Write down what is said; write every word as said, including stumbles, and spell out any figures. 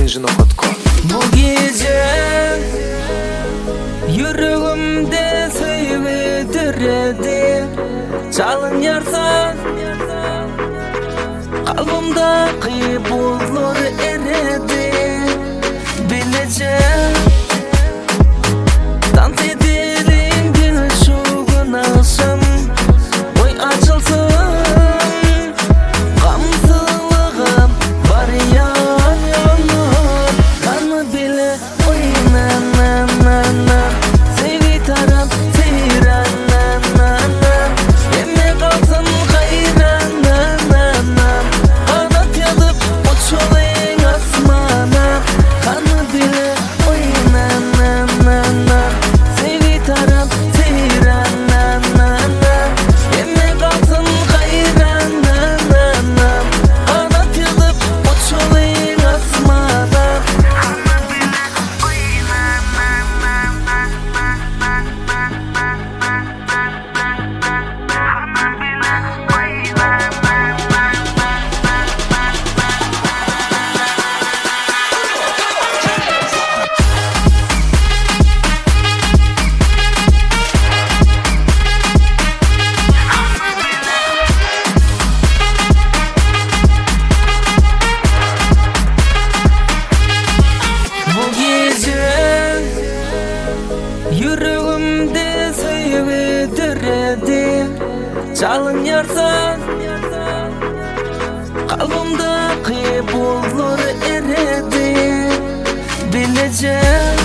Снежина Ходко. Bu gece yüreğimde sevdirdi çalın yarsan kalbimde kıybolur eredi bileceğim dans edelim gül şu gün akşam oy açılsın gamsızlığım var yan yana kanı bile oy na na na na sevi taraf seyran na na na emme kalsın hayran na na na kanat yazıp uçulayın asmana kanı bile oy na na na na sevi taraf seyran na na na emme kalsın hayran na na na kanat yazıp uçulayın asmana yüreğimde sevdirdi çalın yarsan kalbimde kıybolur eredi bileceğim